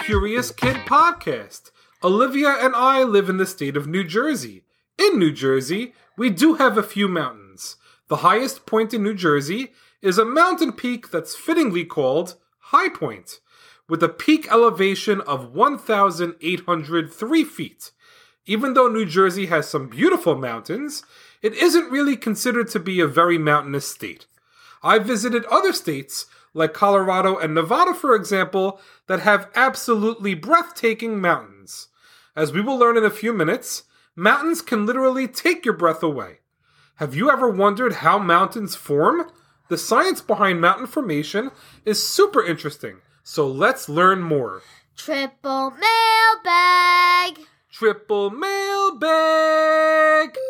Curious Kid Podcast. Olivia and I live in the state of New Jersey. In New Jersey, we do have a few mountains. The highest point in New Jersey is a mountain peak that's fittingly called High Point, with a peak elevation of 1,803 feet. Even though New Jersey has some beautiful mountains, it isn't really considered to be a very mountainous state. I visited other states, like Colorado and Nevada, for example, that have absolutely breathtaking mountains. As we will learn in a few minutes, mountains can literally take your breath away. Have you ever wondered how mountains form? The science behind mountain formation is super interesting, so let's learn more. Triple mailbag! Triple mailbag!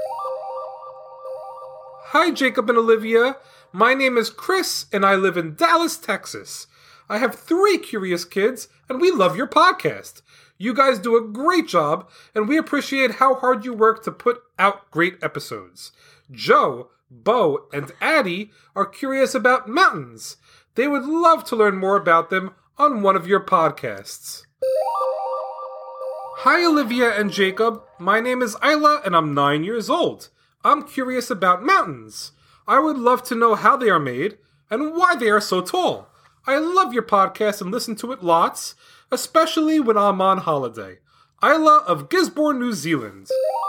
Hi, Jacob and Olivia. My name is Chris, and I live in Dallas, Texas. I have 3 curious kids, and we love your podcast. You guys do a great job, and we appreciate how hard you work to put out great episodes. Joe, Bo, and Addie are curious about mountains. They would love to learn more about them on one of your podcasts. Hi, Olivia and Jacob. My name is Isla, and I'm 9 years old. I'm curious about mountains. I would love to know how they are made and why they are so tall. I love your podcast and listen to it lots, especially when I'm on holiday. Isla of Gisborne, New Zealand.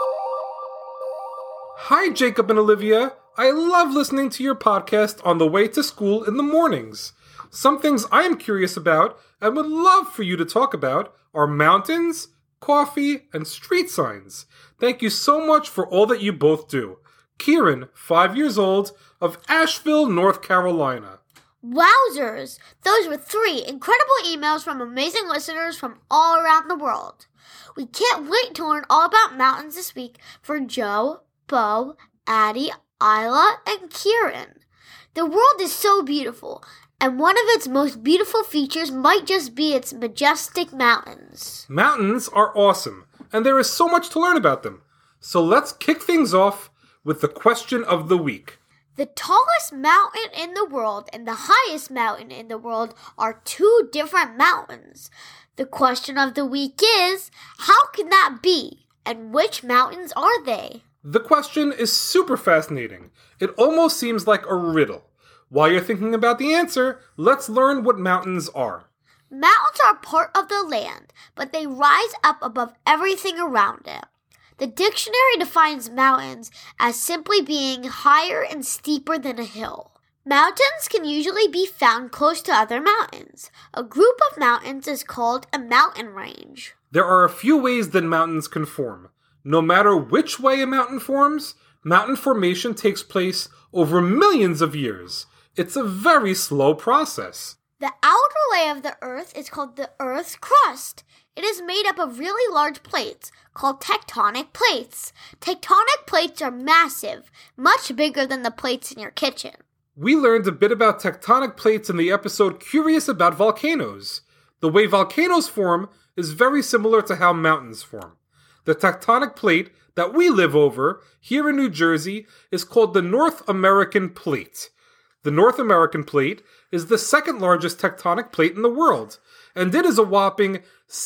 Hi, Jacob and Olivia. I love listening to your podcast on the way to school in the mornings. Some things I am curious about and would love for you to talk about are mountains, coffee, and street signs. Thank you so much for all that you both do. Kieran, 5 years old, of Asheville, North Carolina. Wowzers! Those were 3 incredible emails from amazing listeners from all around the world. We can't wait to learn all about mountains this week for Joe, Bo, Addie, Isla, and Kieran. The world is so beautiful, and one of its most beautiful features might just be its majestic mountains. Mountains are awesome, and there is so much to learn about them. So let's kick things off with the question of the week. The tallest mountain in the world and the highest mountain in the world are 2 different mountains. The question of the week is, how can that be? And which mountains are they? The question is super fascinating. It almost seems like a riddle. While you're thinking about the answer, let's learn what mountains are. Mountains are part of the land, but they rise up above everything around it. The dictionary defines mountains as simply being higher and steeper than a hill. Mountains can usually be found close to other mountains. A group of mountains is called a mountain range. There are a few ways that mountains can form. No matter which way a mountain forms, mountain formation takes place over millions of years. It's a very slow process. The outer layer of the earth is called the Earth's crust. It is made up of really large plates called tectonic plates. Tectonic plates are massive, much bigger than the plates in your kitchen. We learned a bit about tectonic plates in the episode Curious About Volcanoes. The way volcanoes form is very similar to how mountains form. The tectonic plate that we live over here in New Jersey is called the North American Plate. The North American Plate is the second largest tectonic plate in the world, and it is a whopping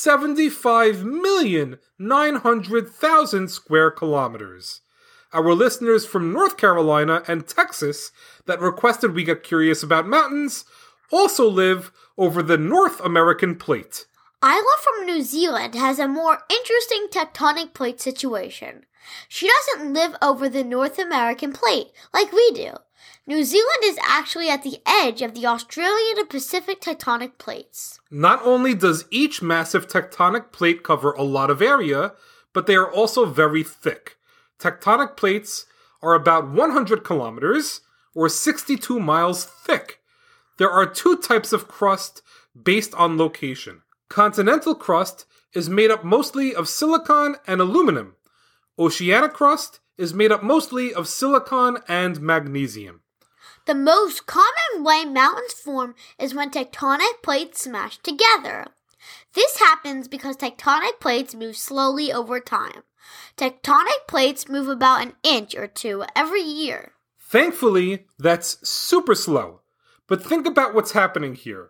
75,900,000 square kilometers. Our listeners from North Carolina and Texas that requested we get curious about mountains also live over the North American Plate. Isla from New Zealand has a more interesting tectonic plate situation. She doesn't live over the North American Plate like we do. New Zealand is actually at the edge of the Australian and Pacific tectonic plates. Not only does each massive tectonic plate cover a lot of area, but they are also very thick. Tectonic plates are about 100 kilometers, or 62 miles thick. There are 2 types of crust based on location. Continental crust is made up mostly of silicon and aluminum. Oceanic crust is made up mostly of silicon and magnesium. The most common way mountains form is when tectonic plates smash together. This happens because tectonic plates move slowly over time. Tectonic plates move about an inch or 2 every year. Thankfully, that's super slow. But think about what's happening here.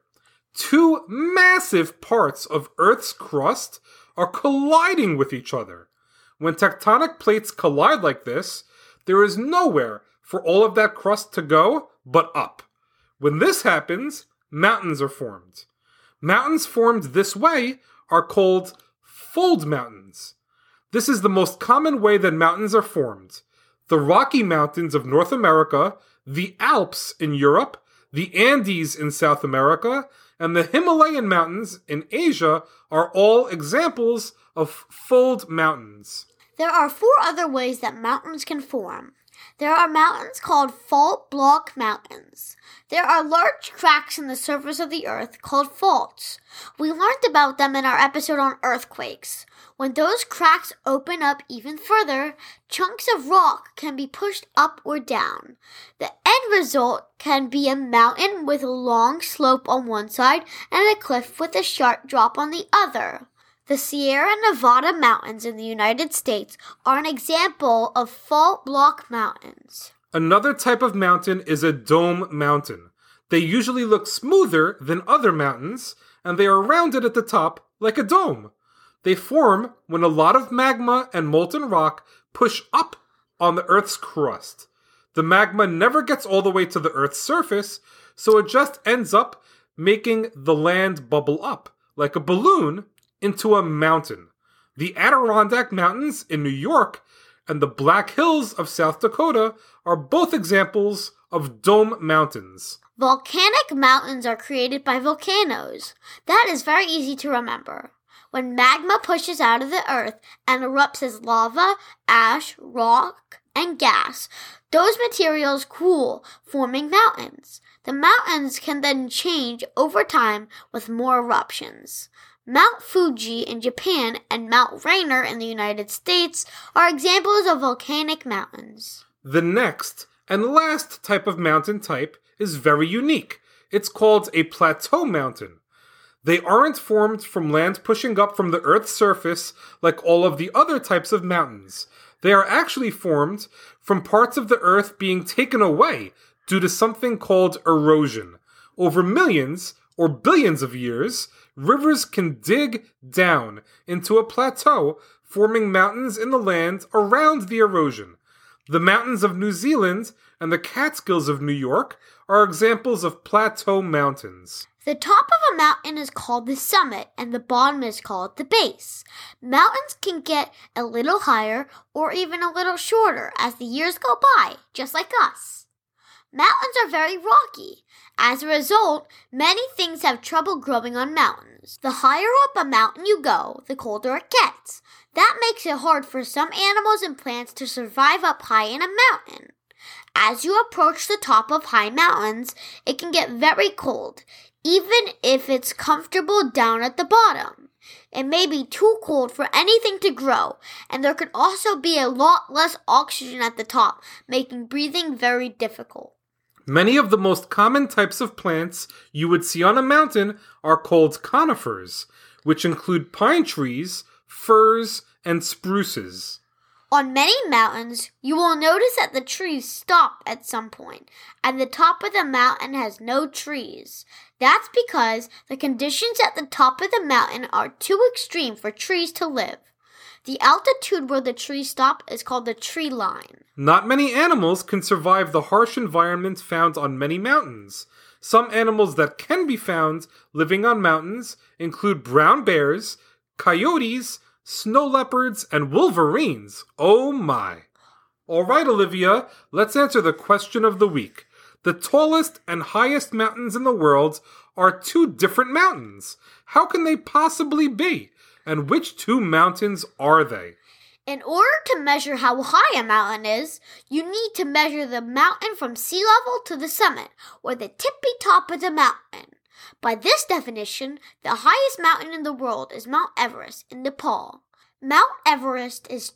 Two massive parts of Earth's crust are colliding with each other. When tectonic plates collide like this, there is nowhere for all of that crust to go but up. When this happens, mountains are formed. Mountains formed this way are called fold mountains. This is the most common way that mountains are formed. The Rocky Mountains of North America, the Alps in Europe, the Andes in South America, and the Himalayan mountains in Asia are all examples of fold mountains. There are 4 other ways that mountains can form. There are mountains called fault block mountains. There are large cracks in the surface of the earth called faults. We learned about them in our episode on earthquakes. When those cracks open up even further, chunks of rock can be pushed up or down. The end result can be a mountain with a long slope on one side and a cliff with a sharp drop on the other. The Sierra Nevada mountains in the United States are an example of fault block mountains. Another type of mountain is a dome mountain. They usually look smoother than other mountains, and they are rounded at the top like a dome. They form when a lot of magma and molten rock push up on the Earth's crust. The magma never gets all the way to the Earth's surface, so it just ends up making the land bubble up, like a balloon, into a mountain. The Adirondack Mountains in New York and the Black Hills of South Dakota are both examples of dome mountains. Volcanic mountains are created by volcanoes. That is very easy to remember. When magma pushes out of the earth and erupts as lava, ash, rock, and gas, those materials cool, forming mountains. The mountains can then change over time with more eruptions. Mount Fuji in Japan and Mount Rainier in the United States are examples of volcanic mountains. The next and last type of mountain type is very unique. It's called a plateau mountain. They aren't formed from land pushing up from the Earth's surface like all of the other types of mountains. They are actually formed from parts of the Earth being taken away due to something called erosion. Over millions or billions of years, rivers can dig down into a plateau, forming mountains in the land around the erosion. The mountains of New Zealand and the Catskills of New York are examples of plateau mountains. The top of a mountain is called the summit, and the bottom is called the base. Mountains can get a little higher or even a little shorter as the years go by, just like us. Mountains are very rocky. As a result, many things have trouble growing on mountains. The higher up a mountain you go, the colder it gets. That makes it hard for some animals and plants to survive up high in a mountain. As you approach the top of high mountains, it can get very cold, even if it's comfortable down at the bottom. It may be too cold for anything to grow, and there could also be a lot less oxygen at the top, making breathing very difficult. Many of the most common types of plants you would see on a mountain are called conifers, which include pine trees, firs, and spruces. On many mountains, you will notice that the trees stop at some point, and the top of the mountain has no trees. That's because the conditions at the top of the mountain are too extreme for trees to live. The altitude where the trees stop is called the tree line. Not many animals can survive the harsh environment found on many mountains. Some animals that can be found living on mountains include brown bears, coyotes, snow leopards, and wolverines. Oh my! All right, Olivia, let's answer the question of the week. The tallest and highest mountains in the world are 2 different mountains. How can they possibly be? And which 2 mountains are they? In order to measure how high a mountain is, you need to measure the mountain from sea level to the summit, or the tippy top of the mountain. By this definition, the highest mountain in the world is Mount Everest in Nepal. Mount Everest is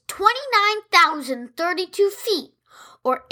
29,032 feet, or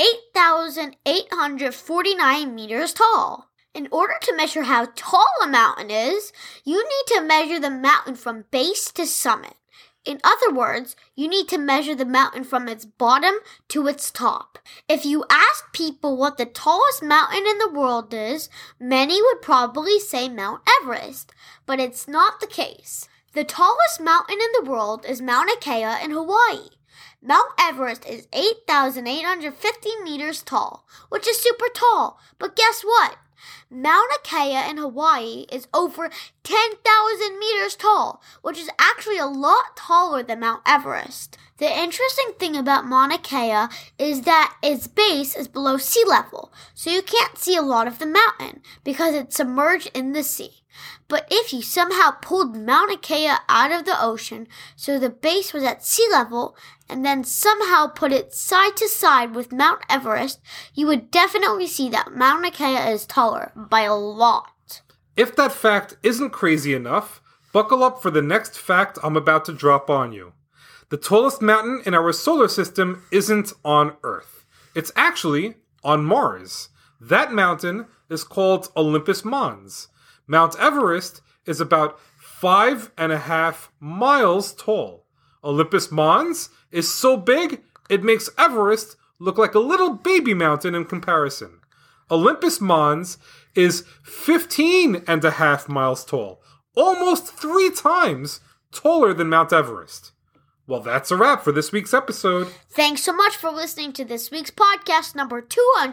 8,849 meters tall. In order to measure how tall a mountain is, you need to measure the mountain from base to summit. In other words, you need to measure the mountain from its bottom to its top. If you ask people what the tallest mountain in the world is, many would probably say Mount Everest, but it's not the case. The tallest mountain in the world is Mauna Kea in Hawaii. Mount Everest is 8,850 meters tall, which is super tall, but guess what? Mauna Kea in Hawaii is over 10,000 meters tall, which is actually a lot taller than Mount Everest. The interesting thing about Mauna Kea is that its base is below sea level, so you can't see a lot of the mountain because it's submerged in the sea. But if you somehow pulled Mauna Kea out of the ocean so the base was at sea level and then somehow put it side to side with Mount Everest, you would definitely see that Mauna Kea is taller by a lot. If that fact isn't crazy enough, buckle up for the next fact I'm about to drop on you. The tallest mountain in our solar system isn't on Earth. It's actually on Mars. That mountain is called Olympus Mons. Mount Everest is about 5.5 miles tall. Olympus Mons is so big, it makes Everest look like a little baby mountain in comparison. Olympus Mons is 15.5 miles tall, almost 3 times taller than Mount Everest. Well, that's a wrap for this week's episode. Thanks so much for listening to this week's podcast number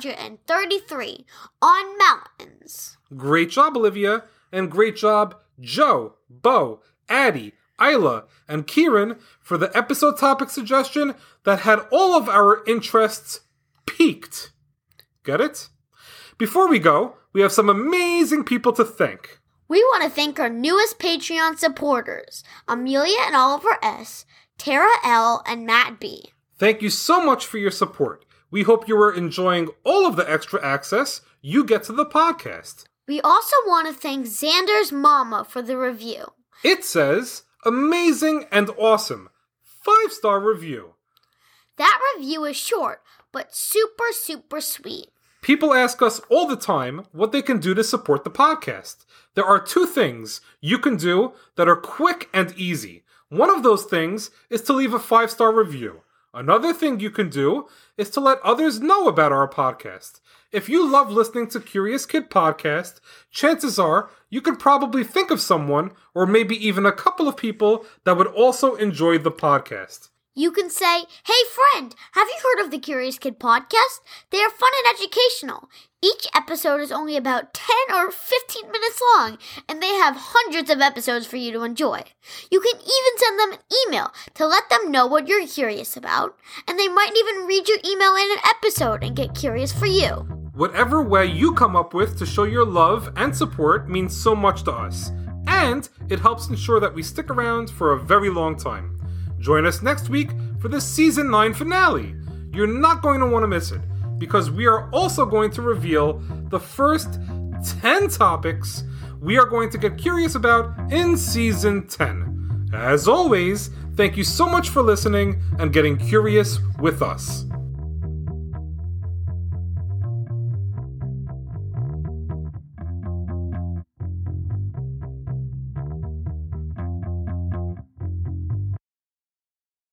233 on mountains. Great job, Olivia, and great job, Joe, Bo, Addie, Isla, and Kieran for the episode topic suggestion that had all of our interests piqued. Get it? Before we go, we have some amazing people to thank. We want to thank our newest Patreon supporters, Amelia and Oliver S., Tara L., and Matt B. Thank you so much for your support. We hope you are enjoying all of the extra access you get to the podcast. We also want to thank Xander's mama for the review. It says, amazing and awesome. 5-star review. That review is short, but super, super sweet. People ask us all the time what they can do to support the podcast. There are 2 things you can do that are quick and easy. One of those things is to leave a 5-star review. Another thing you can do is to let others know about our podcast. If you love listening to Curious Kid Podcast, chances are you could probably think of someone or maybe even a couple of people that would also enjoy the podcast. You can say, hey friend, have you heard of the Curious Kid Podcast? They are fun and educational. Each episode is only about 10 or 15 minutes long, and they have hundreds of episodes for you to enjoy. You can even send them an email to let them know what you're curious about, and they might even read your email in an episode and get curious for you. Whatever way you come up with to show your love and support means so much to us, and it helps ensure that we stick around for a very long time. Join us next week for the Season 9 finale. You're not going to want to miss it, because we are also going to reveal the first 10 topics we are going to get curious about in Season 10. As always, thank you so much for listening and getting curious with us.